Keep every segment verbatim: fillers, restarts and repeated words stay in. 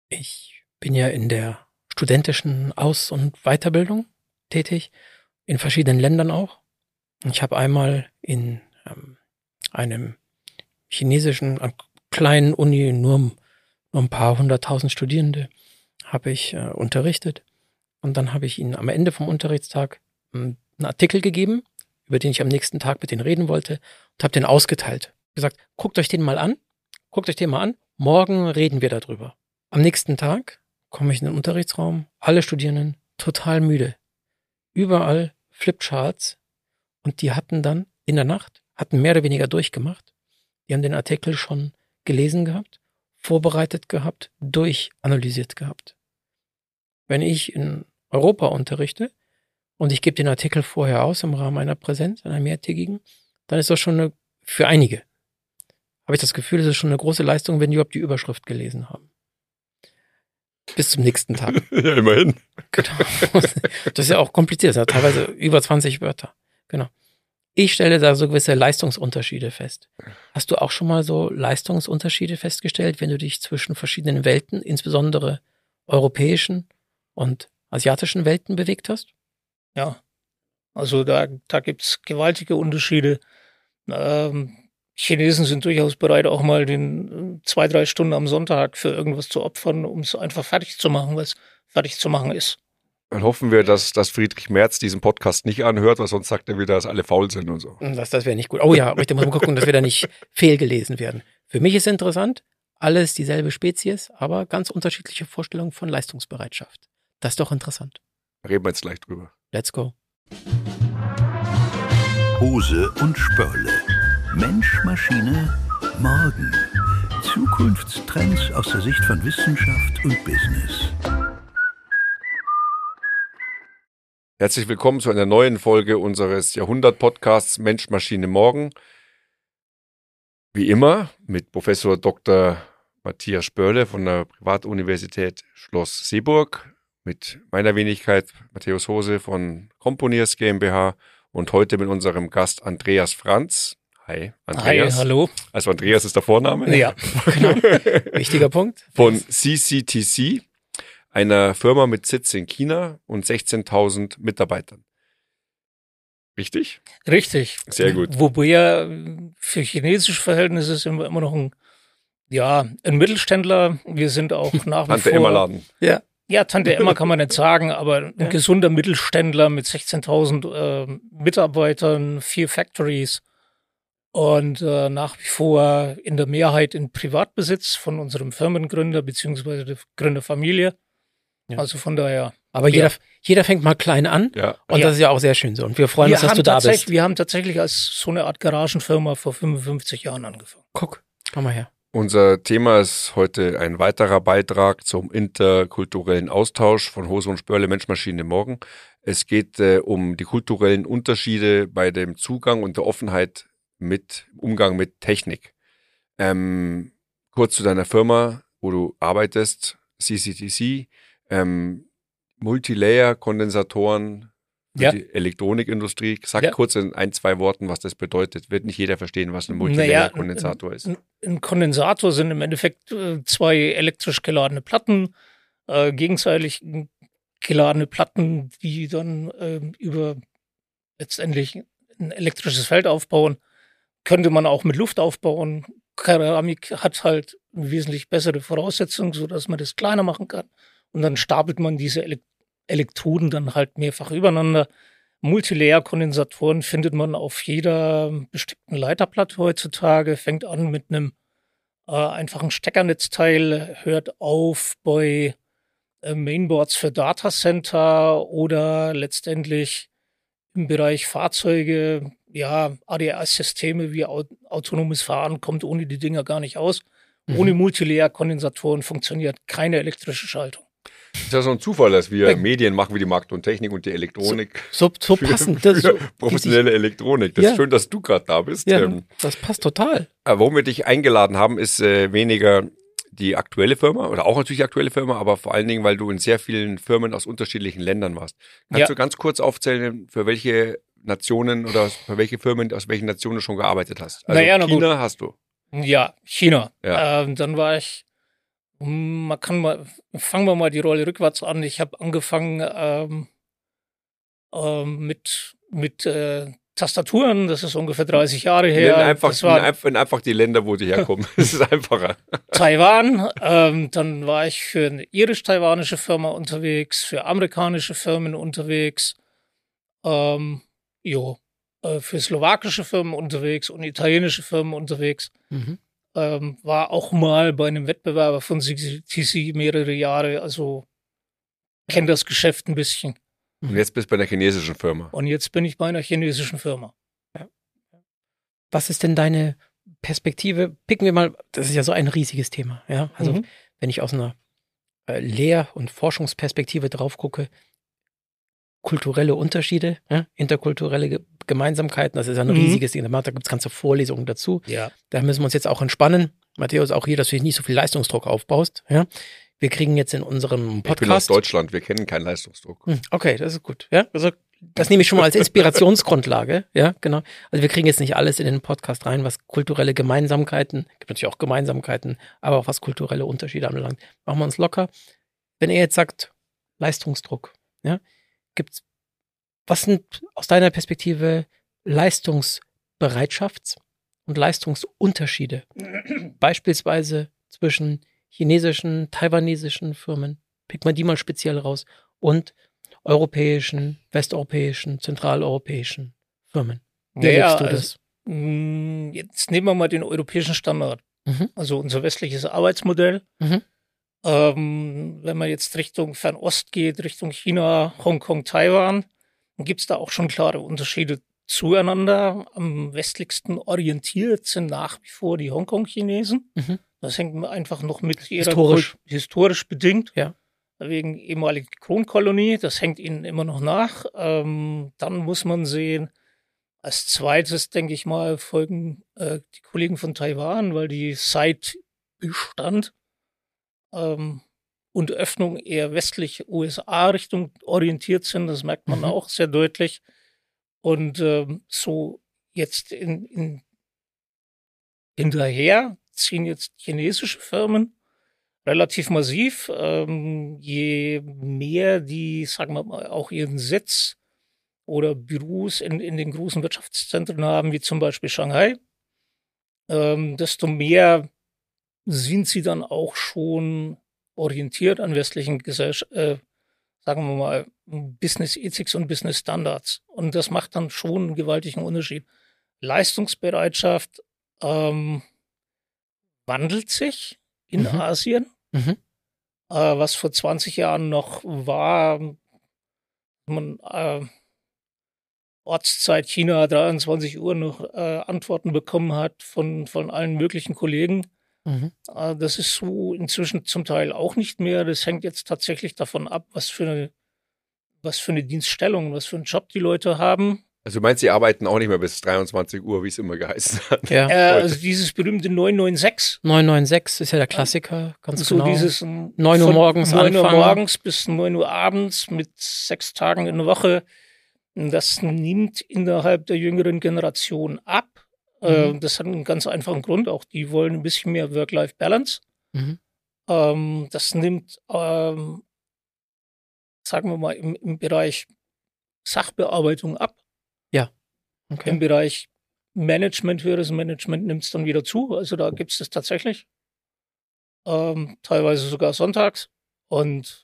Ich bin ja in der studentischen Aus- und Weiterbildung tätig, in verschiedenen Ländern auch. Ich habe einmal in ähm, einem chinesischen, äh, kleinen Uni, nur, nur ein paar hunderttausend Studierende, habe ich äh, unterrichtet. Und dann habe ich ihnen am Ende vom Unterrichtstag ähm, einen Artikel gegeben, über den ich am nächsten Tag mit denen reden wollte, und habe den ausgeteilt. Gesagt, guckt euch den mal an, guckt euch den mal an, morgen reden wir darüber. Am nächsten Tag komme ich in den Unterrichtsraum, alle Studierenden total müde. Überall Flipcharts, und die hatten dann in der Nacht, hatten mehr oder weniger durchgemacht. Die haben den Artikel schon gelesen gehabt, vorbereitet gehabt, durchanalysiert gehabt. Wenn ich in Europa unterrichte und ich gebe den Artikel vorher aus im Rahmen einer Präsenz, einer mehrtägigen, dann ist das schon eine, für einige, habe ich das Gefühl, es ist schon eine große Leistung, wenn die überhaupt die Überschrift gelesen haben. Bis zum nächsten Tag. Ja, immerhin. Genau. Das ist ja auch kompliziert, das hat teilweise über zwanzig Wörter. Genau. Ich stelle da so gewisse Leistungsunterschiede fest. Hast du auch schon mal so Leistungsunterschiede festgestellt, wenn du dich zwischen verschiedenen Welten, insbesondere europäischen und asiatischen Welten bewegt hast? Ja, also da, da gibt es gewaltige Unterschiede. Ähm, Chinesen sind durchaus bereit, auch mal den zwei, drei Stunden am Sonntag für irgendwas zu opfern, um es einfach fertig zu machen, was fertig zu machen ist. Dann hoffen wir, dass, dass Friedrich Merz diesen Podcast nicht anhört, weil sonst sagt er wieder, dass alle faul sind und so. Das, das wäre nicht gut. Oh ja, ich muss mal gucken, dass wir da nicht fehlgelesen werden. Für mich ist interessant, alles dieselbe Spezies, aber ganz unterschiedliche Vorstellungen von Leistungsbereitschaft. Das ist doch interessant. Reden wir jetzt gleich drüber. Let's go. Hose und Spörle. Mensch, Maschine, Morgen. Zukunftstrends aus der Sicht von Wissenschaft und Business. Herzlich willkommen zu einer neuen Folge unseres Jahrhundert-Podcasts Mensch, Maschine, Morgen. Wie immer mit Professor Doktor Matthias Spörle von der Privatuniversität Schloss Seeburg, mit meiner Wenigkeit Matthäus Hose von Componiers GmbH und heute mit unserem Gast Andreas Franz. Hi, Andreas. Hi, hallo. Also Andreas ist der Vorname. Ja, genau. Wichtiger Punkt. Von C C T C, einer Firma mit Sitz in China und sechzehntausend Mitarbeitern. Richtig? Richtig. Sehr gut. Wobei ja für chinesische Verhältnisse ist immer, immer noch ein, ja, ein Mittelständler. Wir sind auch nach wie Tante vor... Emma Laden. Ja. Ja, Tante Emma kann man nicht sagen, aber ein Ja. gesunder Mittelständler mit sechzehntausend äh, Mitarbeitern, vier Factories und äh, nach wie vor in der Mehrheit in Privatbesitz von unserem Firmengründer beziehungsweise der Gründerfamilie. Ja. Also von daher. Aber Ja. jeder, jeder fängt mal klein an, Ja. und Ja. das ist ja auch sehr schön so. Und wir freuen Wir uns, dass haben du da tatsächlich- bist. Wir haben tatsächlich als so eine Art Garagenfirma vor fünfundfünfzig Jahren angefangen. Guck, komm mal her. Unser Thema ist heute ein weiterer Beitrag zum interkulturellen Austausch von Hose und Spörle, Mensch, Maschine, Morgen. Es geht äh, um die kulturellen Unterschiede bei dem Zugang und der Offenheit mit Umgang mit Technik. Ähm, kurz zu deiner Firma, wo du arbeitest, C C T C, ähm, Multilayer-Kondensatoren für Ja. die Elektronikindustrie. Sag Ja. kurz in ein, zwei Worten, was das bedeutet. Wird nicht jeder verstehen, was ein Naja, Multilayer-Kondensator ist. Ein, ein Kondensator sind im Endeffekt äh, zwei elektrisch geladene Platten, äh, gegenseitig geladene Platten, die dann äh, über letztendlich ein elektrisches Feld aufbauen. Könnte man auch mit Luft aufbauen. Keramik hat halt eine wesentlich bessere Voraussetzung, sodass man das kleiner machen kann. Und dann stapelt man diese Ele- Elektroden dann halt mehrfach übereinander. Multilayer-Kondensatoren findet man auf jeder bestimmten Leiterplatte heutzutage. Fängt an mit einem äh, einfachen Steckernetzteil, hört auf bei äh, Mainboards für Datacenter oder letztendlich im Bereich Fahrzeuge, ja, A D A S-Systeme wie au- autonomes Fahren kommt ohne die Dinger gar nicht aus. Mhm. Ohne Multilayer-Kondensatoren funktioniert keine elektrische Schaltung. Ist ja so ein Zufall, dass wir Ja. Medien machen wie die Markt und Technik und die Elektronik. So, so für, passend. Für Das, so, professionelle Elektronik. Das Ja. ist schön, dass du gerade da bist. ja, Ähm, das passt total. aber warum wir dich eingeladen haben, ist äh, weniger die aktuelle Firma oder auch natürlich die aktuelle Firma, aber vor allen Dingen, weil du in sehr vielen Firmen aus unterschiedlichen Ländern warst. Kannst Ja. du ganz kurz aufzählen, für welche Nationen oder für welche Firmen aus welchen Nationen du schon gearbeitet hast? Also Naja, na gut. China hast du. Ja, China. Ja. Ähm, dann war ich Man kann mal, fangen wir mal die Rolle rückwärts an. Ich habe angefangen ähm, ähm, mit, mit äh, Tastaturen, das ist ungefähr dreißig Jahre her. Nenn einfach, das war nenn einfach die Länder, wo sie herkommen. Das ist einfacher. Taiwan, ähm, dann war ich für eine irisch-taiwanische Firma unterwegs, für amerikanische Firmen unterwegs, ähm, jo, äh, für slowakische Firmen unterwegs und italienische Firmen unterwegs. Mhm. Ähm, war auch mal bei einem Wettbewerber von T C mehrere Jahre, also kenne das Geschäft ein bisschen. Und jetzt bist du bei einer chinesischen Firma. Und jetzt bin ich bei einer chinesischen Firma. Ja. Was ist denn deine Perspektive? Picken wir mal, das ist ja so ein riesiges Thema. Ja? Also Mhm. wenn ich aus einer äh, Lehr- und Forschungsperspektive drauf gucke, kulturelle Unterschiede, ja? interkulturelle Ge- Gemeinsamkeiten, das ist ein Mhm. riesiges Ding. Da gibt es ganze Vorlesungen dazu. Ja. Da müssen wir uns jetzt auch entspannen. Matthäus, auch hier, dass du nicht so viel Leistungsdruck aufbaust. Ja? Wir kriegen jetzt in unserem Podcast... Ich bin aus Deutschland, wir kennen keinen Leistungsdruck. Hm, Okay, das ist gut. Ja, also das nehme ich schon mal als Inspirationsgrundlage. Ja, genau. Also wir kriegen jetzt nicht alles in den Podcast rein, was kulturelle Gemeinsamkeiten, gibt natürlich auch Gemeinsamkeiten, aber auch was kulturelle Unterschiede anbelangt. Machen wir uns locker. Wenn ihr jetzt sagt, Leistungsdruck, ja, gibt's, was sind aus deiner Perspektive Leistungsbereitschafts- und Leistungsunterschiede? Beispielsweise zwischen chinesischen, taiwanesischen Firmen, pick mal die mal speziell raus, und europäischen, westeuropäischen, zentraleuropäischen Firmen. Wie Naja, erlebst du also, das? mh, jetzt nehmen wir mal den europäischen Standard. Mhm. Also unser westliches Arbeitsmodell. Mhm. Ähm, wenn man jetzt Richtung Fernost geht, Richtung China, Hongkong, Taiwan, dann gibt es da auch schon klare Unterschiede zueinander. Am westlichsten orientiert sind nach wie vor die Hongkong-Chinesen. Mhm. Das hängt einfach noch mit ihrer Historisch. Kult- historisch bedingt. Ja. Wegen ehemaliger Kronkolonie, das hängt ihnen immer noch nach. Ähm, dann muss man sehen, als zweites, denke ich mal, folgen äh, die Kollegen von Taiwan, weil die seit Bestand ähm, und Öffnung eher westlich U S A-Richtung orientiert sind. Das merkt man Mhm. auch sehr deutlich. Und ähm, so jetzt in, in hinterher ziehen jetzt chinesische Firmen relativ massiv. Ähm, je mehr die, sagen wir mal, auch ihren Sitz oder Büros in, in den großen Wirtschaftszentren haben, wie zum Beispiel Shanghai, ähm, desto mehr sind sie dann auch schon orientiert an westlichen Gesellschaften, äh, sagen wir mal, Business Ethics und Business Standards. Und das macht dann schon einen gewaltigen Unterschied. Leistungsbereitschaft ähm, wandelt sich in Mhm. Asien. Mhm. Äh, was vor zwanzig Jahren noch war, man äh, Ortszeit China dreiundzwanzig Uhr noch äh, Antworten bekommen hat von, von allen möglichen Kollegen. Mhm. Äh, das ist so inzwischen zum Teil auch nicht mehr. Das hängt jetzt tatsächlich davon ab, was für eine, was für eine Dienststellung, was für einen Job die Leute haben. Also du meinst, sie arbeiten auch nicht mehr bis dreiundzwanzig Uhr, wie es immer geheißen hat. Ja. Äh, also dieses berühmte neun neun sechs. neun neun sechs ist ja der Klassiker, ganz So genau. dieses neun Uhr von morgens neun Uhr anfangen. morgens bis neun Uhr abends mit sechs Tagen in der Woche. Das nimmt innerhalb der jüngeren Generation ab. Äh, Mhm. Das hat einen ganz einfachen Grund. Auch die wollen ein bisschen mehr Work-Life-Balance. Mhm. Ähm, das nimmt, ähm, sagen wir mal, im, im Bereich Sachbearbeitung ab. Okay. Im Bereich Management, höheres Management nimmt es dann wieder zu. Also da gibt es das tatsächlich. Ähm, teilweise sogar sonntags. Und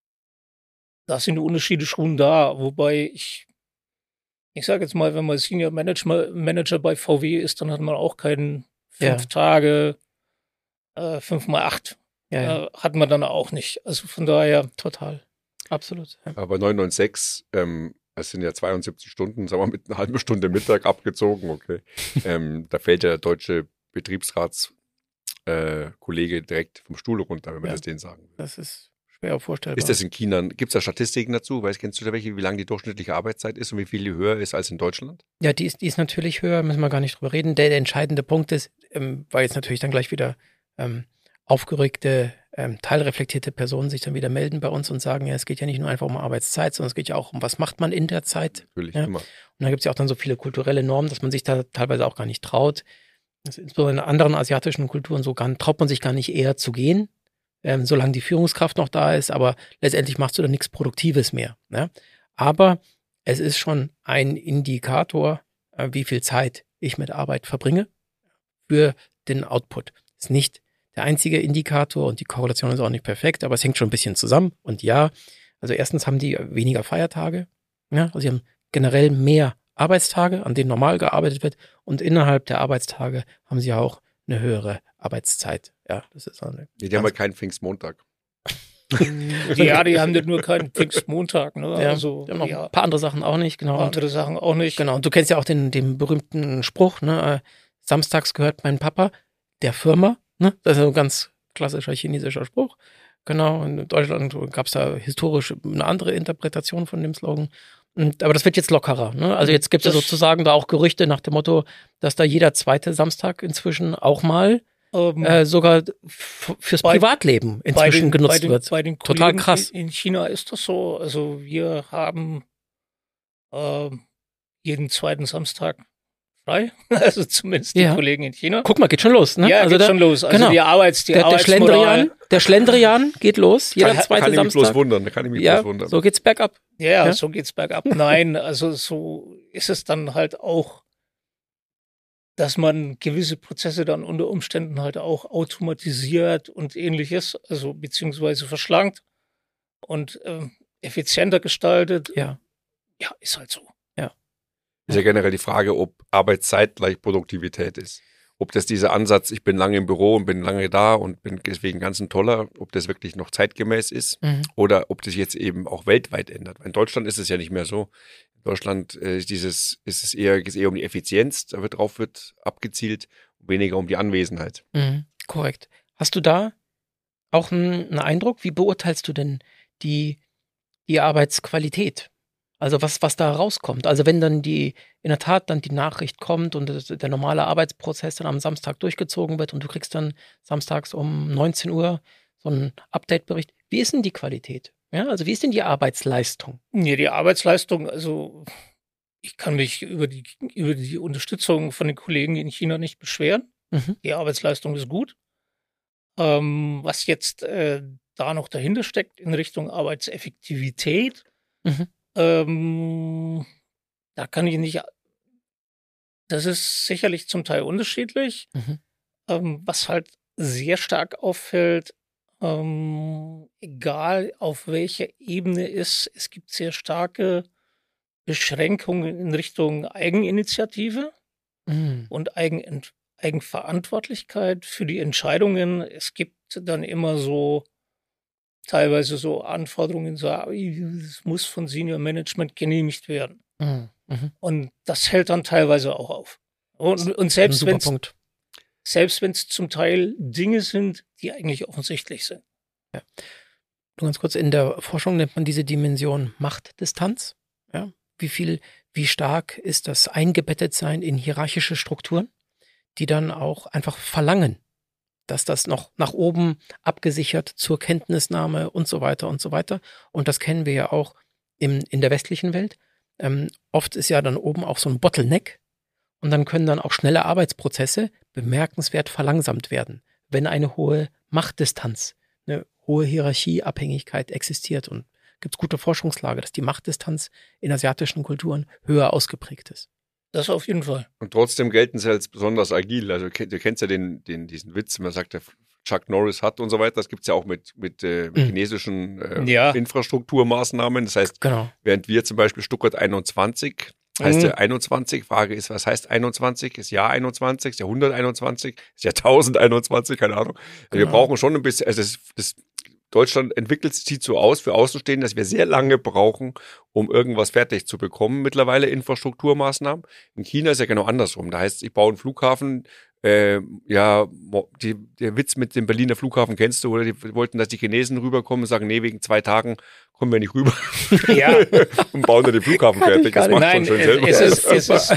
da sind die Unterschiede schon da. Wobei ich, ich sage jetzt mal, wenn man Senior Manager, Manager bei V W ist, dann hat man auch keinen fünf Ja. Tage, äh, fünf mal acht. Ja, ja. Äh, hat man dann auch nicht. Also von daher, Total. Absolut. Ja. Aber neun neun sechs, ähm, das sind ja zweiundsiebzig Stunden, sagen wir mit einer halben Stunde Mittag abgezogen, okay. ähm, da fällt ja der deutsche Betriebsratskollege äh, Kollege direkt vom Stuhl runter, wenn man Ja. das denen sagen will. Das ist schwer vorstellbar. Ist das in China, gibt es da Statistiken dazu? Weißt, kennst du da welche, wie lang die durchschnittliche Arbeitszeit ist und wie viel die höher ist als in Deutschland? Ja, die ist, die ist natürlich höher, müssen wir gar nicht drüber reden. Der, der entscheidende Punkt ist, ähm, weil jetzt natürlich dann gleich wieder ähm, aufgeregte, ähm, teilreflektierte Personen sich dann wieder melden bei uns und sagen, ja, es geht ja nicht nur einfach um Arbeitszeit, sondern es geht ja auch um, was macht man in der Zeit. Natürlich, Ja. immer. Und da gibt es ja auch dann so viele kulturelle Normen, dass man sich da teilweise auch gar nicht traut. Das ist insbesondere in anderen asiatischen Kulturen so, gar, traut man sich gar nicht eher zu gehen, ähm, solange die Führungskraft noch da ist, aber letztendlich machst du dann nichts Produktives mehr. Ne? Aber es ist schon ein Indikator, äh, wie viel Zeit ich mit Arbeit verbringe für den Output. Ist nicht der einzige Indikator und die Korrelation ist auch nicht perfekt, aber es hängt schon ein bisschen zusammen. Und ja, also erstens haben die weniger Feiertage, ja, also sie haben generell mehr Arbeitstage, an denen normal gearbeitet wird, und innerhalb der Arbeitstage haben sie auch eine höhere Arbeitszeit. Ja, das ist eine. Nee, die haben ja keinen Pfingstmontag. Ja, die haben nicht nur keinen Pfingstmontag, ne? Ja, Also, die haben noch ja, ein paar andere Sachen auch nicht, genau. ein paar andere Sachen auch nicht. Genau, und du kennst ja auch den, den berühmten Spruch, ne? Äh, samstags gehört mein Papa der Firma, ne? Das ist ein ganz klassischer chinesischer Spruch. Genau, in Deutschland gab es da historisch eine andere Interpretation von dem Slogan. Und, aber das wird jetzt lockerer, ne? Also jetzt gibt es ja sozusagen da auch Gerüchte nach dem Motto, dass da jeder zweite Samstag inzwischen auch mal Ähm, äh, sogar f- fürs bei- Privatleben bei inzwischen den, genutzt bei den, wird. Bei den Total Kollegen krass. In, in China ist das so. Also wir haben ähm, jeden zweiten Samstag frei. Also zumindest die Ja. Kollegen in China. Guck mal, geht schon los, ne? Ja, also geht da, schon los. Also genau. die Arbeits, die der, der Arbeitsmoral. Schlendrian, der Schlendrian geht los, jeder kann, zweite kann ich mich bloß Samstag. wundern, da kann ich mich Ja, bloß wundern. so geht's bergab. Ja, Ja. so geht's bergab. Nein, also so ist es dann halt auch, dass man gewisse Prozesse dann unter Umständen halt auch automatisiert und ähnliches, also beziehungsweise verschlankt und ähm, effizienter gestaltet. Ja. Ja, ist halt so. Ist ja generell die Frage, ob Arbeitszeit gleich Produktivität ist. Ob das dieser Ansatz, ich bin lange im Büro und bin lange da und bin deswegen ganz ein toller, ob das wirklich noch zeitgemäß ist Mhm. oder ob das jetzt eben auch weltweit ändert. Weil in Deutschland ist es ja nicht mehr so. In Deutschland äh, ist, dieses, ist es eher, geht es eher um die Effizienz, da wird drauf wird abgezielt, weniger um die Anwesenheit. Mhm. Korrekt. Hast du da auch einen, einen Eindruck? Wie beurteilst du denn die, die Arbeitsqualität? Also was, was da rauskommt. Also wenn dann die, in der Tat dann die Nachricht kommt und das, der normale Arbeitsprozess dann am Samstag durchgezogen wird und du kriegst dann samstags um neunzehn Uhr so einen Update-Bericht. Wie ist denn die Qualität? Ja, also wie ist denn die Arbeitsleistung? Ja, die Arbeitsleistung, also ich kann mich über die, über die Unterstützung von den Kollegen in China nicht beschweren. Mhm. Die Arbeitsleistung ist gut. Ähm, was jetzt äh, da noch dahinter steckt in Richtung Arbeitseffektivität, Mhm. ähm, da kann ich nicht, das ist sicherlich zum Teil unterschiedlich. Mhm. Ähm, was halt sehr stark auffällt, ähm, egal auf welcher Ebene ist, es gibt sehr starke Beschränkungen in Richtung Eigeninitiative Mhm. und Eigen, Eigenverantwortlichkeit für die Entscheidungen. Es gibt dann immer so teilweise so Anforderungen, so, es muss von Senior Management genehmigt werden. Mhm. Mhm. Und das hält dann teilweise auch auf. Und, und selbst Ein super wenn es Punkt. selbst wenn es zum Teil Dinge sind, die eigentlich offensichtlich sind. Nur ganz kurz, in der Forschung nennt man diese Dimension Machtdistanz. Ja? Wie viel, wie stark ist das Eingebettetsein in hierarchische Strukturen, die dann auch einfach verlangen, dass das noch nach oben abgesichert zur Kenntnisnahme und so weiter und so weiter. Und das kennen wir ja auch im, in der westlichen Welt. Ähm, oft ist ja dann oben auch so ein Bottleneck und dann können dann auch schnelle Arbeitsprozesse bemerkenswert verlangsamt werden, wenn eine hohe Machtdistanz, eine hohe Hierarchieabhängigkeit existiert. Und gibt es gute Forschungslage, dass die Machtdistanz in asiatischen Kulturen höher ausgeprägt ist. Das auf jeden Fall. Und trotzdem gelten sie als besonders agil. Also du kennst ja den, den, diesen Witz, man sagt, der Chuck Norris hat und so weiter. Das gibt es ja auch mit, mit, äh, mit Mhm. chinesischen äh, Ja. Infrastrukturmaßnahmen. Das heißt, Genau. während wir zum Beispiel Stuttgart einundzwanzig, heißt Mhm. ja einundzwanzig, Frage ist, was heißt einundzwanzig? Ist Jahr einundzwanzig? Ist Jahrhundert einundzwanzig? Ist Jahrtausend einundzwanzig? Keine Ahnung. Wir Genau. brauchen schon ein bisschen, also das, das Deutschland entwickelt, sieht so aus für Außenstehende, dass wir sehr lange brauchen, um irgendwas fertig zu bekommen. Mittlerweile Infrastrukturmaßnahmen. In China ist ja genau andersrum. Da heißt, ich baue einen Flughafen. Äh, ja, die, der Witz mit dem Berliner Flughafen kennst du, oder? Die wollten, dass die Chinesen rüberkommen und sagen, nee, wegen zwei Tagen kommen wir nicht rüber. Ja. Und bauen dann den Flughafen fertig. Das macht Nein, schon schön es, selber. es ist, es ist,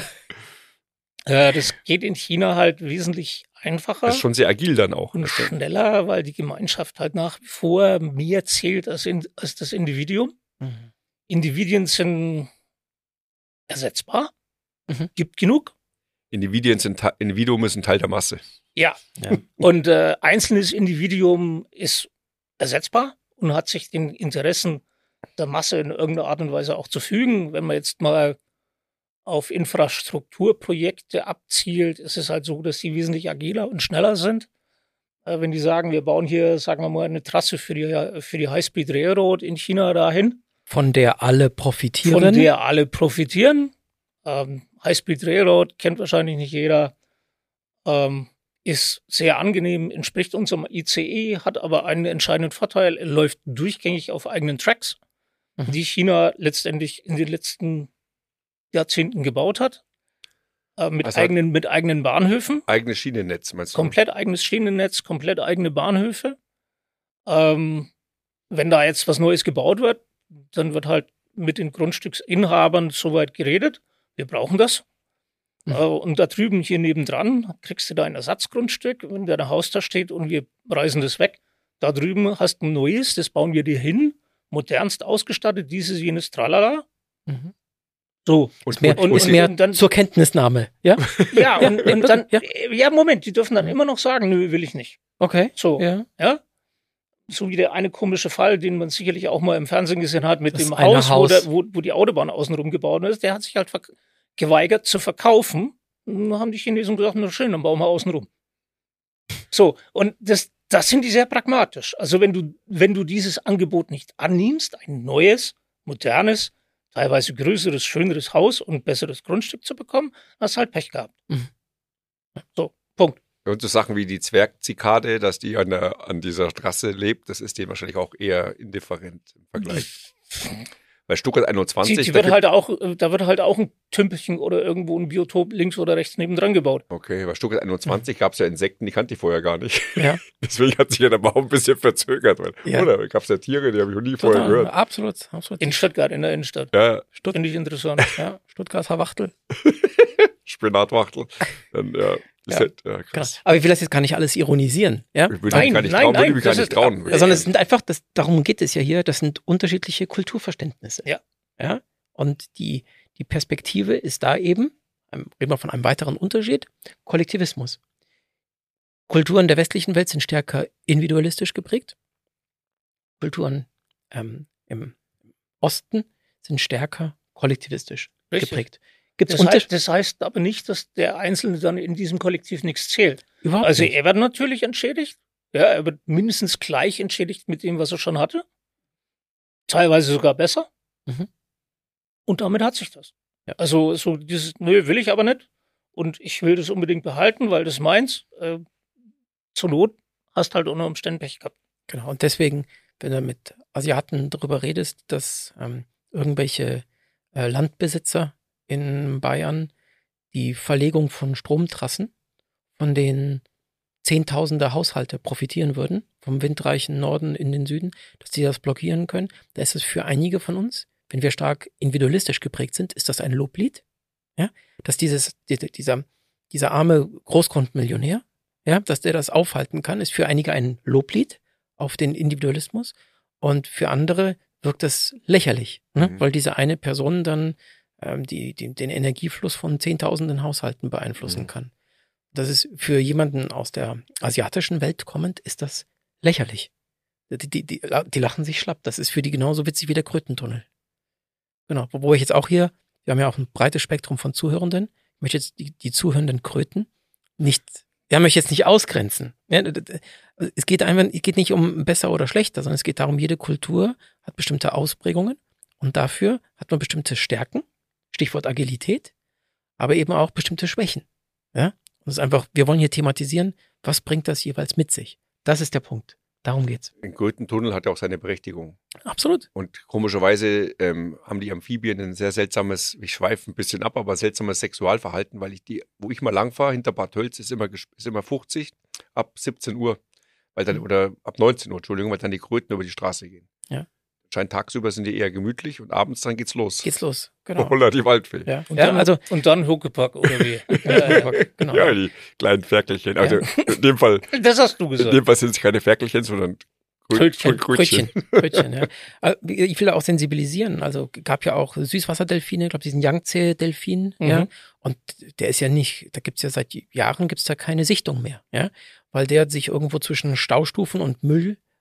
äh, das geht in China halt wesentlich einfacher Das ist schon sehr agil dann auch. und schneller, weil die Gemeinschaft halt nach wie vor mehr zählt als, in, als das Individuum. Mhm. Individuen sind ersetzbar, Mhm. gibt genug. Individuen sind, Te- Individuum ist ein Teil der Masse. Ja. Ja. Und äh, einzelnes Individuum ist ersetzbar und hat sich den Interessen der Masse in irgendeiner Art und Weise auch zu fügen. Wenn man jetzt mal auf Infrastrukturprojekte abzielt, ist es halt so, dass die wesentlich agiler und schneller sind. Äh, wenn die sagen, wir bauen hier, sagen wir mal, eine Trasse für die, für die High-Speed Railroad in China dahin. Von der alle profitieren. Von der alle profitieren. Ähm, High-Speed Railroad kennt wahrscheinlich nicht jeder. Ähm, ist sehr angenehm, entspricht unserem I C E, hat aber einen entscheidenden Vorteil. Er läuft durchgängig auf eigenen Tracks, mhm. die China letztendlich in den letzten Jahrzehnten gebaut hat. Äh, mit, also eigenen, mit eigenen Bahnhöfen. Eigenes Schienennetz, meinst du? Komplett eigenes Schienennetz, komplett eigene Bahnhöfe. Ähm, wenn da jetzt was Neues gebaut wird, dann wird halt mit den Grundstücksinhabern soweit geredet. Wir brauchen das. Mhm. Äh, und da drüben hier nebendran kriegst du da ein Ersatzgrundstück, wenn da ein Haus da steht und wir reißen das weg. Da drüben hast du ein neues, das bauen wir dir hin, modernst ausgestattet, dieses, jenes, tralala. Mhm. So. Und mehr, und, und, mehr und dann, zur Kenntnisnahme, ja? Ja, und, und dann, ja. ja, Moment, die dürfen dann immer noch sagen, nö, will ich nicht. Okay. So, ja. ja? So wie der eine komische Fall, den man sicherlich auch mal im Fernsehen gesehen hat, mit das dem Haus, Haus. Wo, der, wo, wo die Autobahn außenrum gebaut ist, der hat sich halt verk- geweigert zu verkaufen. Und dann haben die Chinesen gesagt, na schön, dann bauen wir außenrum. So, und das, das sind die sehr pragmatisch. Also wenn du, wenn du dieses Angebot nicht annimmst, ein neues, modernes, teilweise größeres, schöneres Haus und besseres Grundstück zu bekommen, hast du halt Pech gehabt. Mhm. So, Punkt. Und so Sachen wie die Zwergzikade, dass die an, der, an dieser Trasse lebt, das ist denen wahrscheinlich auch eher indifferent im Vergleich. Bei Stuttgart einundzwanzig... Die, die wird halt auch, da wird halt auch ein Tümpelchen oder irgendwo ein Biotop links oder rechts nebendran gebaut. Okay, bei Stuttgart einundzwanzig mhm. gab es ja Insekten, die kannte ich vorher gar nicht. Ja. Deswegen hat sich ja der Baum ein bisschen verzögert. Weil, ja. Oder gab es ja Tiere, die habe ich noch nie Total, vorher gehört. Absolut, absolut. In Stuttgart, in der Innenstadt. Ja. Stutt- Finde ich interessant. Ja, Stuttgarter Wachtel. Spinatwachtel. Dann, ja. Ja. Halt, ja, krass. Aber ich will das jetzt gar nicht alles ironisieren. Ja? Ich würde nein, gar nicht nein, trauen, nein, würde gar nicht trauen. Ja, sondern es sind einfach, das, darum geht es ja hier, das sind unterschiedliche Kulturverständnisse. Ja. Ja? Und die, die Perspektive ist da eben, reden wir von einem weiteren Unterschied, Kollektivismus. Kulturen der westlichen Welt sind stärker individualistisch geprägt. Kulturen ähm, im Osten sind stärker kollektivistisch Richtig. geprägt. Gibt's das, heißt, das heißt aber nicht, dass der Einzelne dann in diesem Kollektiv nichts zählt. Überhaupt also nicht. Er wird natürlich entschädigt. Ja, er wird mindestens gleich entschädigt mit dem, was er schon hatte. Teilweise sogar besser. Mhm. Und damit hat sich das. Ja. Also so dieses, nö, will ich aber nicht. Und ich will das unbedingt behalten, weil das meins. Äh, zur Not hast halt unter Umständen Pech gehabt. Genau, und deswegen, wenn du mit Asiaten darüber redest, dass ähm, irgendwelche äh, Landbesitzer in Bayern die Verlegung von Stromtrassen, von denen Zehntausende Haushalte profitieren würden, vom windreichen Norden in den Süden, dass die das blockieren können, da ist es für einige von uns, wenn wir stark individualistisch geprägt sind, ist das ein Loblied, ja, dass dieses, dieser, dieser arme Großgrundmillionär, ja, dass der das aufhalten kann, ist für einige ein Loblied auf den Individualismus und für andere wirkt das lächerlich, ne? Mhm. Weil diese eine Person dann ähm, die, die, den Energiefluss von Zehntausenden Haushalten beeinflussen mhm. kann. Das ist für jemanden aus der asiatischen Welt kommend, ist das lächerlich. Die, die, die, die lachen sich schlapp. Das ist für die genauso witzig wie der Krötentunnel. Genau, wo ich jetzt auch hier, wir haben ja auch ein breites Spektrum von Zuhörenden, ich möchte jetzt die, die zuhörenden Kröten nicht, wir haben euch jetzt nicht ausgrenzen. Ja, es geht einfach, es geht nicht um besser oder schlechter, sondern es geht darum, jede Kultur hat bestimmte Ausprägungen und dafür hat man bestimmte Stärken, Stichwort Agilität, aber eben auch bestimmte Schwächen. Ja, und es ist einfach, wir wollen hier thematisieren, was bringt das jeweils mit sich? Das ist der Punkt. Darum geht's. Ein Krötentunnel hat ja auch seine Berechtigung. Absolut. Und komischerweise ähm, haben die Amphibien ein sehr seltsames, ich schweife ein bisschen ab, aber seltsames Sexualverhalten, weil ich die, wo ich mal lang fahre, hinter Bad Tölz, ist immer, ist immer fünfzig ab siebzehn Uhr, weil dann, oder ab neunzehn Uhr, Entschuldigung, weil dann die Kröten über die Straße gehen. Ja. Scheint tagsüber sind die eher gemütlich und abends dann geht's los. Geht's los, genau. Holla, die Waldfee. Ja, und, ja, dann, also, und dann Huckepack, oder wie? ja, ja, genau. Ja, die kleinen Ferkelchen. Also ja. in dem Fall. Das hast du gesagt. In dem Fall sind es keine Ferkelchen, sondern Krötchen. Krötchen. Krötchen, ja. Ich will auch sensibilisieren. Also gab ja auch Süßwasserdelfine, ich glaube diesen Yangtze-Delfin, mhm. ja. Und der ist ja nicht, da gibt's ja seit Jahren gibt's da keine Sichtung mehr, ja. Weil der sich irgendwo zwischen Staustufen und Müll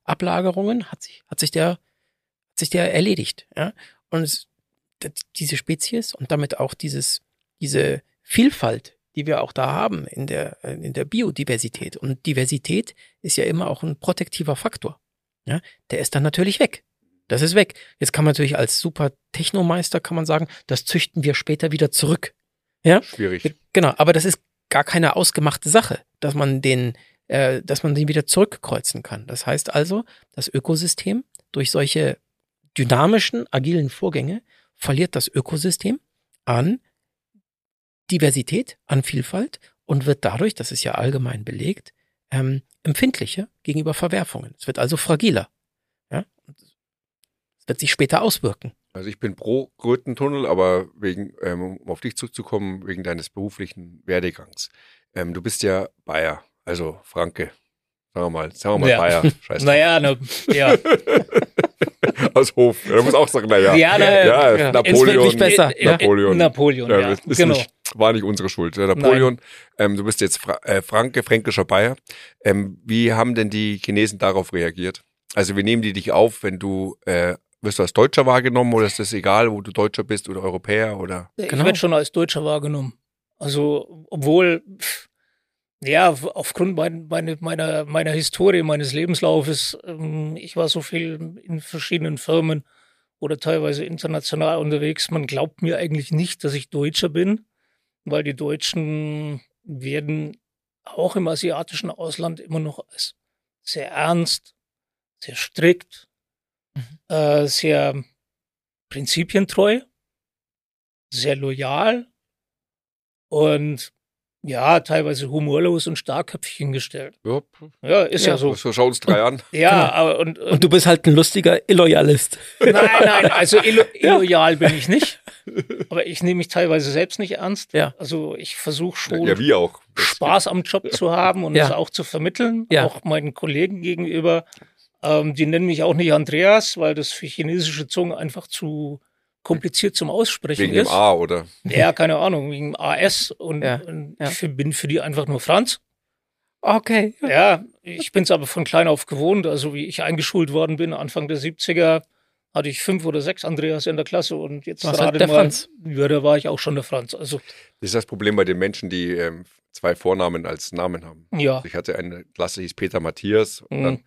Ablagerungen hat sich, hat sich der, hat sich der erledigt, ja. Und es, diese Spezies und damit auch dieses, diese Vielfalt, die wir auch da haben in der, in der Biodiversität. Und Diversität ist ja immer auch ein protektiver Faktor. Ja, der ist dann natürlich weg. Das ist weg. Jetzt kann man natürlich als super Technomeister kann man sagen, das züchten wir später wieder zurück. Ja? Schwierig. Genau, aber das ist gar keine ausgemachte Sache, dass man den, äh, dass man den wieder zurückkreuzen kann. Das heißt also, das Ökosystem durch solche dynamischen, agilen Vorgänge verliert das Ökosystem an Diversität, an Vielfalt und wird dadurch, das ist ja allgemein belegt, ähm, empfindlicher gegenüber Verwerfungen. Es wird also fragiler. Ja? Es wird sich später auswirken. Also ich bin pro Rötentunnel, aber wegen, ähm, um auf dich zurückzukommen, wegen deines beruflichen Werdegangs. Ähm, du bist ja Bayer, also Franke. Sagen wir mal, sagen wir mal Ja. Bayer. Scheiß Naja, ne, ja. Aus Hof. Er muss auch sagen, naja. Ja, na, ja, ja. Napoleon. Es wird nicht besser. Äh, äh, Napoleon. Napoleon, Ja, ja, das ist genau. nicht, war nicht unsere Schuld. Ja, Napoleon, ähm, du bist jetzt Fra äh, Franke, fränkischer Bayer. Ähm, wie haben denn die Chinesen darauf reagiert? Also wie nehmen die dich auf, wenn du, äh, wirst du als Deutscher wahrgenommen oder ist das egal, wo du Deutscher bist oder Europäer oder? Ich Genau. werde schon als Deutscher wahrgenommen. Also, obwohl, pff, ja, aufgrund mein, meine, meiner, meiner Historie, meines Lebenslaufes, ähm, ich war so viel in verschiedenen Firmen oder teilweise international unterwegs, man glaubt mir eigentlich nicht, dass ich Deutscher bin, weil die Deutschen werden auch im asiatischen Ausland immer noch als sehr ernst, sehr strikt, Mhm. äh, sehr prinzipientreu, sehr loyal und ja, teilweise humorlos und starkköpfig hingestellt. Ja, Ja, ist ja, Ja. so. so schau uns drei an. Ja, Genau. aber und, Und du bist halt ein lustiger Illoyalist. nein, nein, also illo illoyal bin ich nicht. Aber ich nehme mich teilweise selbst nicht ernst. Ja. Also ich versuche schon Ja, wie auch. Das- Spaß am Job zu haben und Ja. es auch zu vermitteln, Ja. auch meinen Kollegen gegenüber. Ähm, die nennen mich auch nicht Andreas, weil das für chinesische Zungen einfach zu kompliziert zum Aussprechen Wegen dem ist. A, oder? Ja, keine Ahnung, wegen A S und, Ja, und ja. ich für, bin für die einfach nur Franz. Okay. Ja, ich bin es aber von klein auf gewohnt. Also wie ich eingeschult worden bin, Anfang der siebziger, hatte ich fünf oder sechs Andreas in der Klasse und jetzt Was gerade hat der mal, Franz? ja, da war ich auch schon der Franz. Also Das ist das Problem bei den Menschen, die ähm, zwei Vornamen als Namen haben. ja, Ich hatte eine Klasse, die hieß Peter Matthias und Mhm. dann,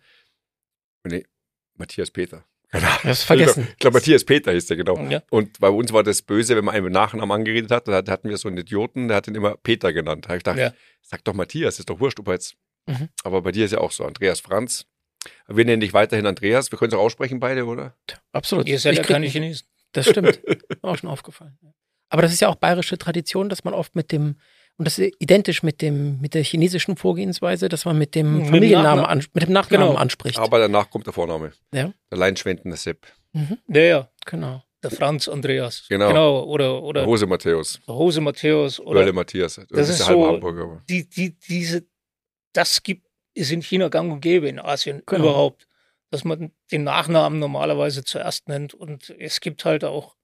nee, Matthias Peter. Keine Ahnung. Du hast vergessen. Ich glaube, Matthias Peter hieß der, genau. ja. Und bei uns war das böse, wenn man einen mit Nachnamen angeredet hat, da hatten wir so einen Idioten, der hat ihn immer Peter genannt. Da habe ich gedacht, Ja. sag doch Matthias, ist doch wurscht, ob er jetzt. Mhm. Aber bei dir ist ja auch so, Andreas Franz. Wir nennen dich weiterhin Andreas. Wir können es auch aussprechen beide, oder? Absolut. Ihr seid Ich ja krieg- keine Chinesen. Das stimmt. Mir auch schon aufgefallen. Aber das ist ja auch bayerische Tradition, dass man oft mit dem, und das ist identisch mit dem, mit der chinesischen Vorgehensweise, dass man mit dem Mit dem Familiennamen, Nachna- an, mit dem Nachnamen Genau. anspricht. Aber danach kommt der Vorname. Ja. Der Leinschwenden, Sepp. Mhm. Ja, ja, Genau. der Franz Andreas. Genau. Genau, oder, oder Der Hose Matthäus. Hose Matthäus. Oder Oder Matthias. Das, das ist ist der halbe so- Hamburger. Aber. die, die, diese, das gibt, ist in China gang und gäbe, in Asien Genau. überhaupt, dass man den Nachnamen normalerweise zuerst nennt. Und es gibt halt auch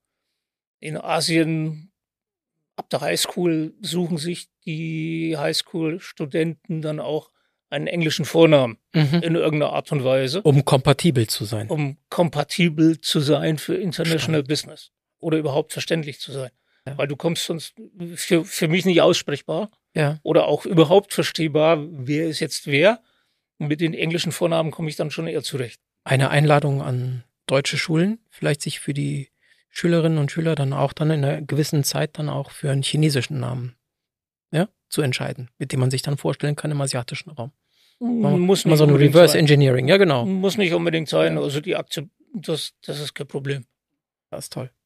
in Asien, ab der Highschool suchen sich die Highschool-Studenten dann auch einen englischen Vornamen Mhm. in irgendeiner Art und Weise, Um kompatibel zu sein. um kompatibel zu sein für International Business oder überhaupt verständlich zu sein. Ja. Weil du kommst sonst für, für mich nicht aussprechbar Ja. oder auch überhaupt verstehbar, wer ist jetzt wer. Und mit den englischen Vornamen komme ich dann schon eher zurecht. Eine Einladung an deutsche Schulen, vielleicht sich für die Schülerinnen und Schüler dann auch dann in einer gewissen Zeit dann auch für einen chinesischen Namen, ja, zu entscheiden, mit dem man sich dann vorstellen kann im asiatischen Raum. Muss Immer nicht so ein unbedingt Reverse sein. Engineering, ja genau. Muss nicht unbedingt sein. Also die Akze das, das ist kein Problem. Das ist toll.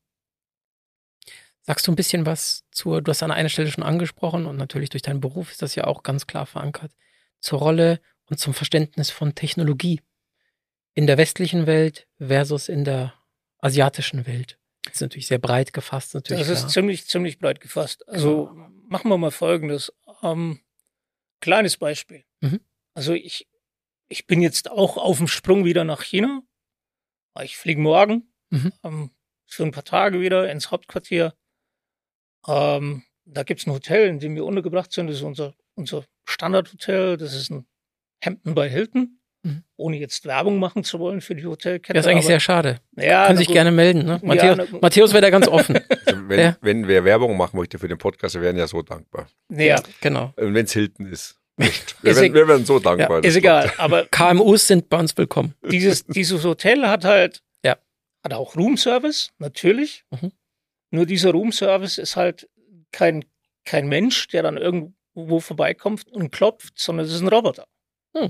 Sagst du ein bisschen was zur, du hast an einer Stelle schon angesprochen und natürlich durch deinen Beruf ist das ja auch ganz klar verankert, zur Rolle und zum Verständnis von Technologie in der westlichen Welt versus in der asiatischen Welt. Das ist natürlich sehr breit gefasst, natürlich. Das ist klar. ziemlich, ziemlich breit gefasst. Also machen wir mal Folgendes. Ähm, kleines Beispiel. Mhm. Also ich, ich bin jetzt auch auf dem Sprung wieder nach China. Ich fliege morgen Mhm. ähm, für ein paar Tage wieder ins Hauptquartier. Ähm, da gibt es ein Hotel, in dem wir untergebracht sind. Das ist unser, unser Standardhotel. Das ist ein Hampton bei Hilton. Mhm. ohne jetzt Werbung machen zu wollen für die Hotelkette. Das ist eigentlich aber, sehr schade. Ja, Können sich gut. gerne melden. Ne? Matthäus, Ja, na, Matthäus wäre da ganz offen. Also wenn, Ja. wenn wer Werbung machen möchte für den Podcast, wir wären ja so dankbar. Ja, Genau. Und wenn es Hilton ist. Echt. Wir, Ist wären, e- wir wären so dankbar. ist das egal. Aber K M Us sind bei uns willkommen. dieses, dieses Hotel hat halt, Ja. hat auch Roomservice, natürlich. Mhm. Nur dieser Roomservice ist halt kein, kein Mensch, der dann irgendwo vorbeikommt und klopft, sondern es ist ein Roboter. Hm.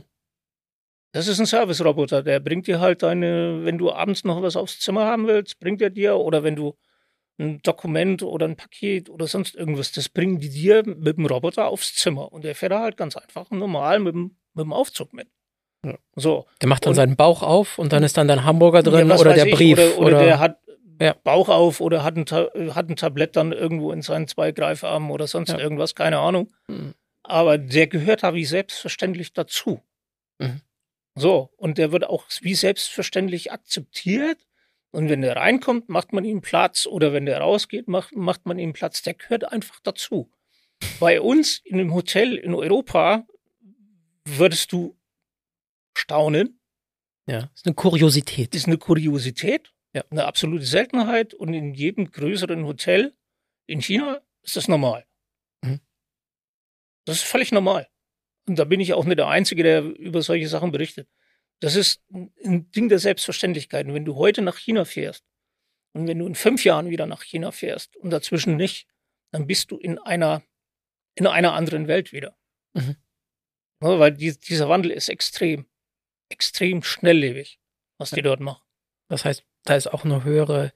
Das ist ein Service-Roboter, der bringt dir halt deine, wenn du abends noch was aufs Zimmer haben willst, bringt er dir, oder wenn du ein Dokument oder ein Paket oder sonst irgendwas, das bringen die dir mit dem Roboter aufs Zimmer. Und der fährt da halt ganz einfach normal mit dem, mit dem Aufzug mit. Ja. So. Der macht dann Und- seinen Bauch auf und dann ist dann dein Hamburger drin Ja, was oder weiß der ich, Brief. Oder, oder, der hat Ja. Bauch auf oder hat ein, Ta hat ein Tablett dann irgendwo in seinen zwei Greifarmen oder sonst Ja. irgendwas, keine Ahnung. Mhm. Aber der gehört da wie selbstverständlich dazu. Mhm. So, und der wird auch wie selbstverständlich akzeptiert. Und wenn der reinkommt, macht man ihm Platz. Oder wenn der rausgeht, macht, macht man ihm Platz. Der gehört einfach dazu. Bei uns in einem Hotel in Europa würdest du staunen. Ja, das ist eine Kuriosität. Ist eine Kuriosität, Ja. eine absolute Seltenheit. Und in jedem größeren Hotel in China ist das normal. Mhm. Das ist völlig normal. Und da bin ich auch nicht der Einzige, der über solche Sachen berichtet. Das ist ein Ding der Selbstverständlichkeit. Und wenn du heute nach China fährst und wenn du in fünf Jahren wieder nach China fährst und dazwischen nicht, dann bist du in einer, in einer anderen Welt wieder. Mhm. Ja, weil die, dieser Wandel ist extrem, extrem schnelllebig, was die dort machen. Das heißt, da ist auch eine höhere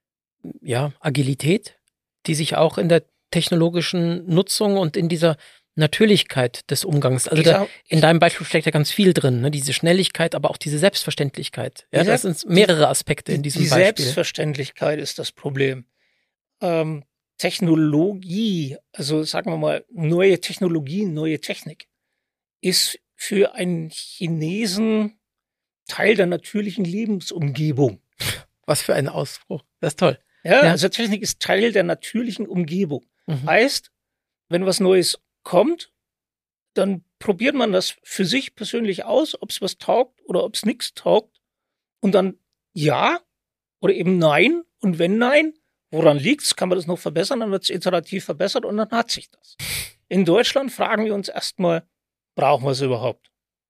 ja, Agilität, die sich auch in der technologischen Nutzung und in dieser Natürlichkeit des Umgangs, also Ich da, sag- in deinem Beispiel steckt ja ganz viel drin, ne? Diese Schnelligkeit, aber auch diese Selbstverständlichkeit. Ja, Die das Selbst- sind mehrere Aspekte in diesem Die Beispiel. Selbstverständlichkeit ist das Problem. Ähm, Technologie, also sagen wir mal, neue Technologie, neue Technik, ist für einen Chinesen Teil der natürlichen Lebensumgebung. Was für ein Ausspruch. Das ist toll. Ja, Ja. also Technik ist Teil der natürlichen Umgebung. Mhm. Heißt, wenn was Neues kommt, dann probiert man das für sich persönlich aus, ob es was taugt oder ob es nichts taugt. Und dann ja oder eben nein. Und wenn nein, woran liegt's? Kann man das noch verbessern? Dann wird es iterativ verbessert und dann hat sich das. In Deutschland fragen wir uns erstmal, brauchen wir es überhaupt?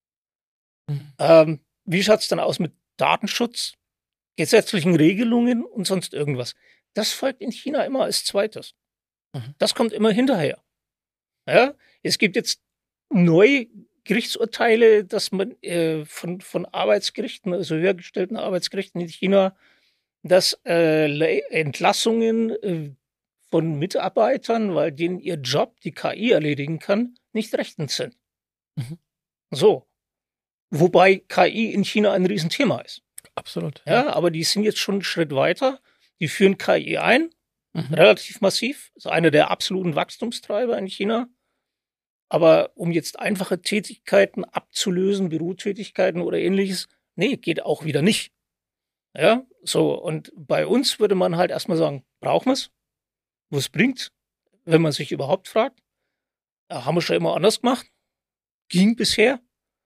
Mhm. Ähm, wie schaut's dann aus mit Datenschutz, gesetzlichen Regelungen und sonst irgendwas? Das folgt in China immer als zweites. Mhm. Das kommt immer hinterher. Ja, es gibt jetzt neue Gerichtsurteile, dass man äh, von, von Arbeitsgerichten, also höhergestellten Arbeitsgerichten in China, dass äh, Le- Entlassungen äh, von Mitarbeitern, weil denen ihr Job die K I erledigen kann, nicht rechtens sind. Mhm. So. Wobei K I in China ein Riesenthema ist. Absolut. Ja, aber die sind jetzt schon einen Schritt weiter. Die führen K I ein, Mhm. relativ massiv. Ist einer der absoluten Wachstumstreiber in China. Aber um jetzt einfache Tätigkeiten abzulösen, Bürotätigkeiten oder ähnliches, nee, geht auch wieder nicht. Ja, so. Und bei uns würde man halt erstmal sagen, brauchen wir es? Was bringt's? Wenn man sich überhaupt fragt. Ja, haben wir schon immer anders gemacht. Ging bisher.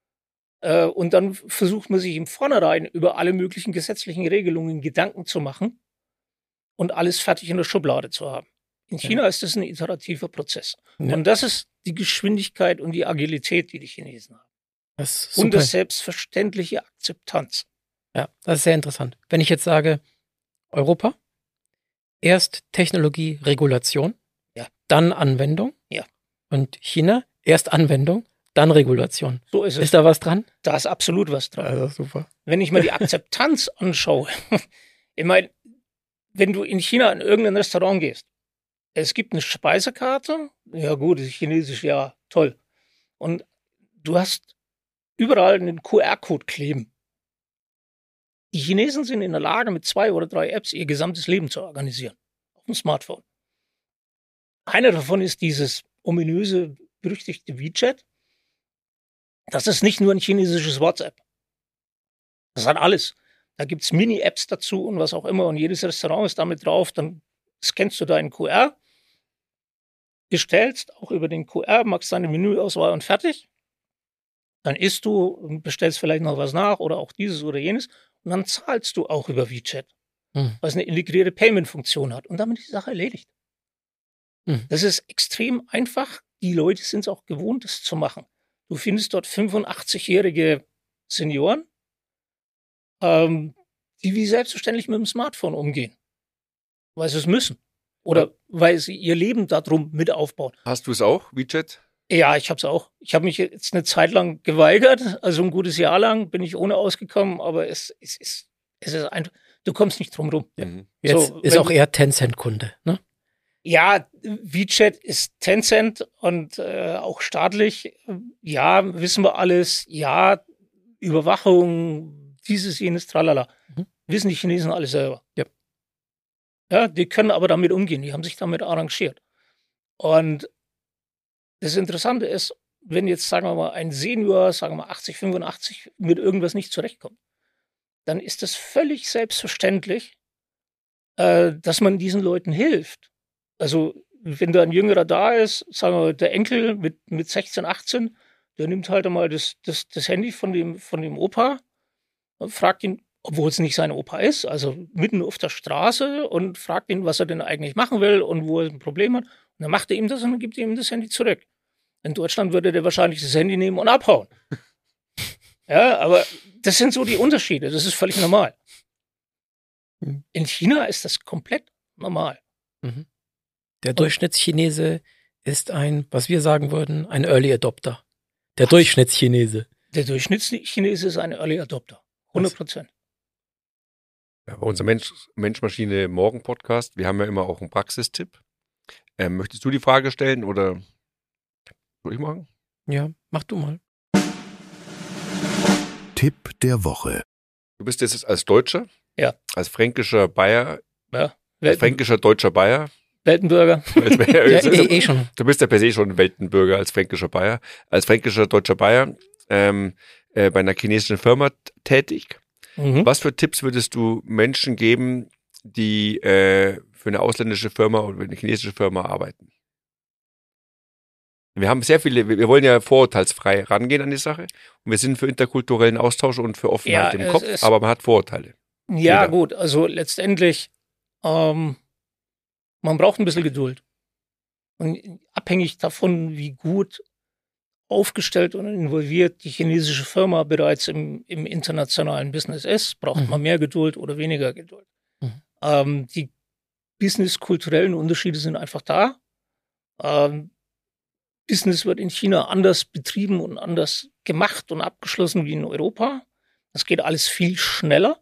Äh, und dann versucht man sich im Vornherein über alle möglichen gesetzlichen Regelungen Gedanken zu machen und alles fertig in der Schublade zu haben. In China ist das ein iterativer Prozess. Ja. Und das ist die Geschwindigkeit und die Agilität, die die Chinesen haben. Das ist Und super. das selbstverständliche Akzeptanz. Ja, das ist sehr interessant. Wenn ich jetzt sage, Europa, erst Technologie, Regulation, Ja. dann Anwendung. Ja. Und China, erst Anwendung, dann Regulation. So ist es. Ist da was dran? Da ist absolut was dran. Also super. Wenn ich mir die Akzeptanz anschaue, ich meine, wenn du in China in irgendein Restaurant gehst, es gibt eine Speisekarte, ja gut, das ist chinesisch, ja, toll. Und du hast überall einen Q R-Code kleben. Die Chinesen sind in der Lage, mit zwei oder drei Apps ihr gesamtes Leben zu organisieren. Auf dem Smartphone. Eine davon ist dieses ominöse, berüchtigte WeChat. Das ist nicht nur ein chinesisches WhatsApp. Das hat alles. Da gibt es Mini-Apps dazu und was auch immer. Und jedes Restaurant ist damit drauf. Dann scannst du deinen Q R, bestellst auch über den Q R, machst deine Menüauswahl und fertig. Dann isst du und bestellst vielleicht noch was nach oder auch dieses oder jenes und dann zahlst du auch über WeChat, Mhm. was eine integrierte Payment-Funktion hat und damit ist die Sache erledigt. Mhm. Das ist extrem einfach. Die Leute sind es auch gewohnt, das zu machen. Du findest dort fünfundachtzigjährige Senioren, ähm, die wie selbstverständlich mit dem Smartphone umgehen, weil sie es müssen oder weil sie ihr Leben darum mit aufbauen. Hast du es auch, WeChat? Ja, ich habe es auch. Ich habe mich jetzt eine Zeit lang geweigert, also ein gutes Jahr lang bin ich ohne ausgekommen, aber es, es, ist, es ist einfach, du kommst nicht drum rum. Mhm. Jetzt So, ist wenn auch du- eher Tencent-Kunde, ne? Ja, WeChat ist Tencent und äh, auch staatlich. Ja, wissen wir alles. Ja, Überwachung, dieses, jenes, tralala. Mhm. Wissen die Chinesen alle selber. Ja. Ja, die können aber damit umgehen. Die haben sich damit arrangiert. Und das Interessante ist, wenn jetzt, sagen wir mal, ein Senior, sagen wir mal achtzig, fünfundachtzig, mit irgendwas nicht zurechtkommt, dann ist es völlig selbstverständlich, äh, dass man diesen Leuten hilft. Also, wenn da ein Jüngerer da ist, sagen wir, der Enkel mit, mit sechzehn, achtzehn, der nimmt halt einmal das, das, das Handy von dem, von dem Opa und fragt ihn, obwohl es nicht sein Opa ist, also mitten auf der Straße und fragt ihn, was er denn eigentlich machen will und wo er ein Problem hat. Und dann macht er ihm das und dann gibt er ihm das Handy zurück. In Deutschland würde der wahrscheinlich das Handy nehmen und abhauen. Ja, aber das sind so die Unterschiede. Das ist völlig normal. Mhm. In China ist das komplett normal. Mhm. Der Durchschnittschinese ist ein, was wir sagen würden, ein Early Adopter. Der Durchschnittschinese. Der Durchschnittschinese ist ein Early Adopter. hundert Prozent. Ja, bei unserem Mensch, Mensch-Maschine-Morgen-Podcast, wir haben ja immer auch einen Praxistipp. Ähm, möchtest du die Frage stellen oder soll ich machen? Ja, mach du mal. Tipp der Woche. Du bist jetzt als Deutscher? Ja. Als fränkischer Bayer, Ja. als Welten, fränkischer deutscher Bayer. Weltenbürger. Als Bayer Ja, eh, eh schon. Du bist ja per se schon ein Weltenbürger als fränkischer Bayer. Als fränkischer deutscher Bayer ähm, äh, bei einer chinesischen Firma t- tätig. Mhm. Was für Tipps würdest du Menschen geben, die äh, für eine ausländische Firma oder eine chinesische Firma arbeiten? Wir haben sehr viele, wir wir wollen ja vorurteilsfrei rangehen an die Sache und wir sind für interkulturellen Austausch und für Offenheit Ja, im es Kopf, ist- aber man hat Vorurteile. Ja, Jeder. gut, also letztendlich, ähm, man braucht ein bisschen Geduld. Und abhängig davon, wie gut aufgestellt und involviert die chinesische Firma bereits im, im internationalen Business ist, braucht Mhm. man mehr Geduld oder weniger Geduld. Mhm. Ähm, die business-kulturellen Unterschiede sind einfach da. Ähm, Business wird in China anders betrieben und anders gemacht und abgeschlossen wie in Europa. Das geht alles viel schneller.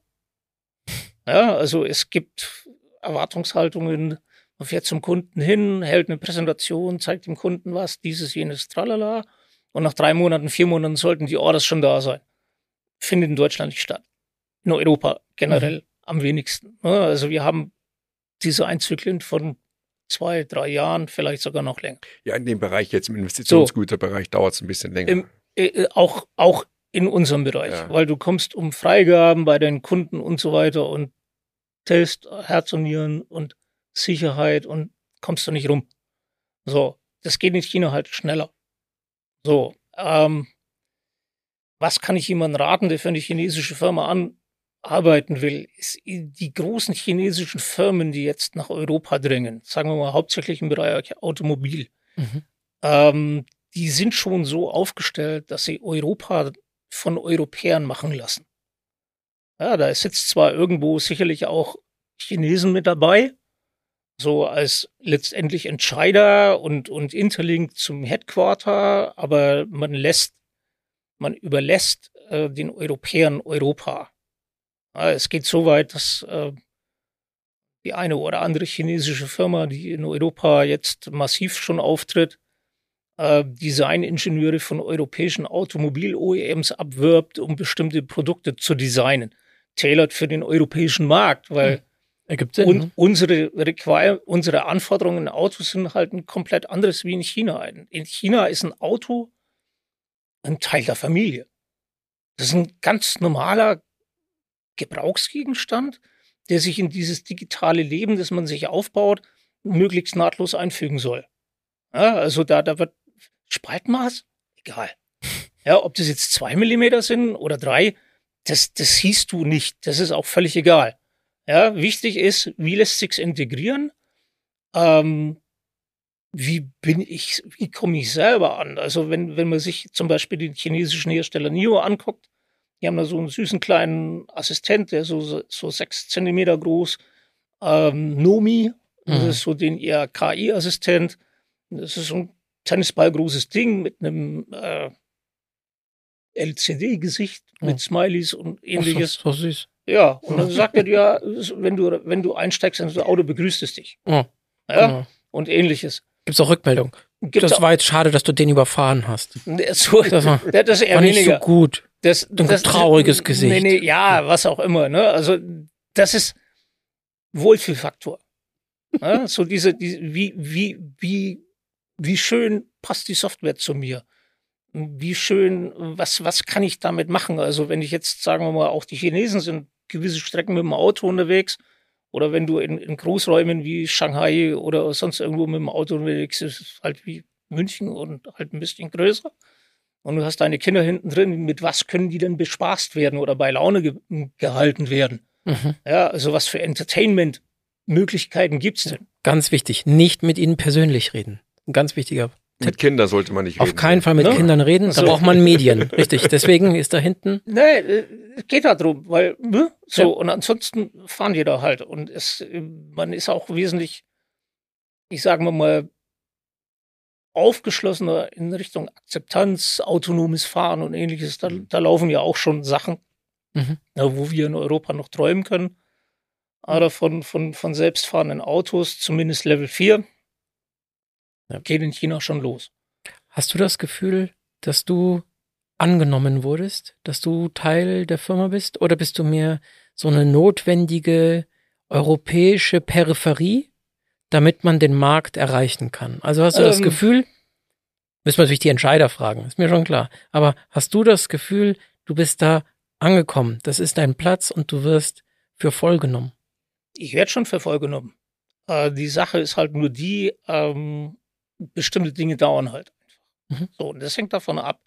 Ja, also es gibt Erwartungshaltungen, man fährt zum Kunden hin, hält eine Präsentation, zeigt dem Kunden was, dieses, jenes, tralala. Und nach drei Monaten, vier Monaten sollten die Orders schon da sein. Findet in Deutschland nicht statt. In Europa generell am wenigsten. Ja, also wir haben Design-Zyklen von zwei, drei Jahren, vielleicht sogar noch länger. Ja, in dem Bereich jetzt, im Investitionsgüterbereich, dauert es ein bisschen länger. Im, äh, auch, auch in unserem Bereich, Ja. weil du kommst um Freigaben bei deinen Kunden und so weiter und Test, Herz und Nieren und Sicherheit und kommst du nicht rum. So, das geht in China halt schneller. So, ähm, was kann ich jemandem raten, der für eine chinesische Firma arbeiten will? Ist die großen chinesischen Firmen, die jetzt nach Europa drängen, sagen wir mal hauptsächlich im Bereich Automobil, Mhm. ähm, die sind schon so aufgestellt, dass sie Europa von Europäern machen lassen. Ja, da sitzt zwar irgendwo sicherlich auch Chinesen mit dabei, so als letztendlich Entscheider und, und Interlink zum Headquarter, aber man lässt, man überlässt äh, den Europäern Europa. Ja, es geht so weit, dass äh, die eine oder andere chinesische Firma, die in Europa jetzt massiv schon auftritt, äh, Designingenieure von europäischen Automobil-O E Ms abwirbt, um bestimmte Produkte zu designen. Tailored für den europäischen Markt, weil Ergibt Sinn, und ne? unsere, Require unsere Anforderungen in Autos sind halt ein komplett anderes wie in China. In China ist ein Auto ein Teil der Familie. Das ist ein ganz normaler Gebrauchsgegenstand, der sich in dieses digitale Leben, das man sich aufbaut, möglichst nahtlos einfügen soll. Ja, also da, da wird Spaltmaß? Egal. Ja, ob das jetzt zwei Millimeter sind oder drei, das, das siehst du nicht. Das ist auch völlig egal. Ja, wichtig ist, wie lässt sich's integrieren? Ähm, wie bin ich, wie komme ich selber an? Also wenn, wenn man sich zum Beispiel den chinesischen Hersteller N I O anguckt, die haben da so einen süßen kleinen Assistent, der so, so sechs Zentimeter groß, ähm, Nomi, das Mhm. ist so den ihr K I-Assistent. Das ist so ein Tennisball-großes Ding mit einem äh, L C D-Gesicht Ja. mit Smileys und ähnliches. So, so süß. Ja, und dann sagt er dir, wenn du, wenn du einsteigst in das Auto, begrüßt es dich. Oh, Ja, genau. und ähnliches. Gibt's auch Rückmeldung. Gibt Das auch- war jetzt schade, dass du den überfahren hast. so, Das war, das ist eher war nicht weniger. so gut. Das, Ein das, trauriges Gesicht. Nee, nee, ja, was auch immer. Ne? Also das ist Wohlfühlfaktor. Ja, so diese, diese wie, wie, wie, wie schön passt die Software zu mir? Wie schön, was, was kann ich damit machen? Also wenn ich jetzt, sagen wir mal, auch die Chinesen sind gewisse Strecken mit dem Auto unterwegs oder wenn du in, in Großräumen wie Shanghai oder sonst irgendwo mit dem Auto unterwegs bist, ist es halt wie München und halt ein bisschen größer. Und du hast deine Kinder hinten drin, mit was können die denn bespaßt werden oder bei Laune ge gehalten werden? Mhm. Ja, also was für Entertainment-Möglichkeiten gibt's denn? Ganz wichtig, nicht mit ihnen persönlich reden. Ein ganz wichtiger. Mit Kindern sollte man nicht reden. Auf keinen Fall mit Ne? Kindern reden, da So. braucht man Medien. Richtig, deswegen ist da hinten. Nee, äh, es geht da drum, weil, ne? So, Ja. und ansonsten fahren die da halt. Und es, äh, man ist auch wesentlich, ich sage mal, aufgeschlossener in Richtung Akzeptanz, autonomes Fahren und ähnliches. Da, da laufen ja auch schon Sachen, Mhm. ja, wo wir in Europa noch träumen können. Aber von, von, von selbstfahrenden Autos, zumindest Level vier, Ja. geht in China schon los. Hast du das Gefühl, dass du angenommen wurdest, dass du Teil der Firma bist? Oder bist du mehr so eine notwendige europäische Peripherie, damit man den Markt erreichen kann? Also hast du das Ähm. Gefühl, müssen wir natürlich die Entscheider fragen, ist mir schon klar, aber hast du das Gefühl, du bist da angekommen, das ist dein Platz und du wirst für voll genommen? Ich werde schon für voll genommen. Äh, die Sache ist halt nur die, ähm, bestimmte Dinge dauern halt einfach. Mhm. So, und das hängt davon ab,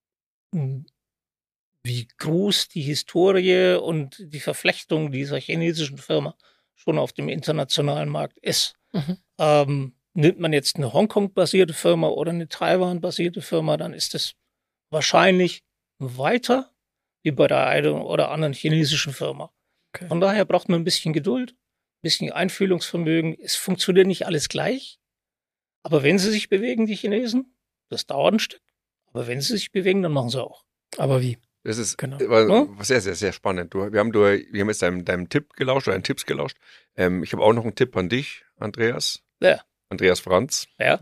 m, wie groß die Historie und die Verflechtung dieser chinesischen Firma schon auf dem internationalen Markt ist. Mhm. Ähm, nimmt man jetzt eine Hongkong-basierte Firma oder eine Taiwan-basierte Firma, dann ist es wahrscheinlich weiter wie bei der einen oder anderen chinesischen Firma. Okay. Von daher braucht man ein bisschen Geduld, ein bisschen Einfühlungsvermögen. Es funktioniert nicht alles gleich. Aber wenn sie sich bewegen, die Chinesen, das dauert ein Stück. Aber wenn sie sich bewegen, dann machen sie auch. Aber wie? Das ist Genau. war Ne? sehr, sehr, sehr spannend. Du, wir, haben, du, wir haben jetzt deinem, deinem Tipp gelauscht, oder deinen Tipps gelauscht. Ähm, ich habe auch noch einen Tipp an dich, Andreas. Ja. Andreas Franz. Ja.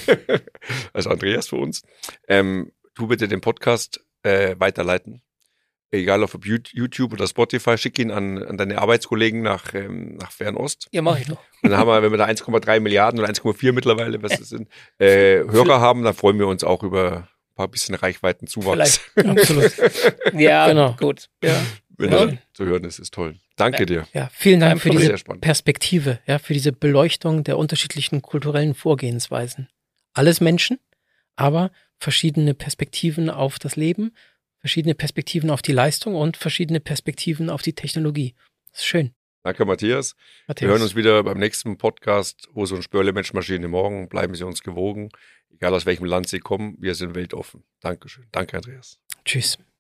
Also Andreas für uns. Ähm, tu bitte den Podcast äh, weiterleiten. Egal ob auf YouTube oder Spotify, schick ihn an, an deine Arbeitskollegen nach, ähm, nach Fernost. Ja, mache ich doch. Und dann haben wir, wenn wir da eins Komma drei Milliarden oder eins Komma vier mittlerweile, was das sind, äh, Hörer haben, dann freuen wir uns auch über ein paar bisschen Reichweitenzuwachs. Absolut. Ja, Genau. gut. Ja. Wenn Ja. das zu hören ist, ist toll. Danke dir. Ja, vielen Dank für Kein diese Sehr spannend. Perspektive, ja, für diese Beleuchtung der unterschiedlichen kulturellen Vorgehensweisen. Alles Menschen, aber verschiedene Perspektiven auf das Leben, verschiedene Perspektiven auf die Leistung und verschiedene Perspektiven auf die Technologie. Das ist schön. Danke, Matthias. Matthias. Wir hören uns wieder beim nächsten Podcast, wo so ein Spörle Mensch Maschine morgen. Bleiben Sie uns gewogen. Egal aus welchem Land Sie kommen, wir sind weltoffen. Dankeschön. Danke, Andreas. Tschüss.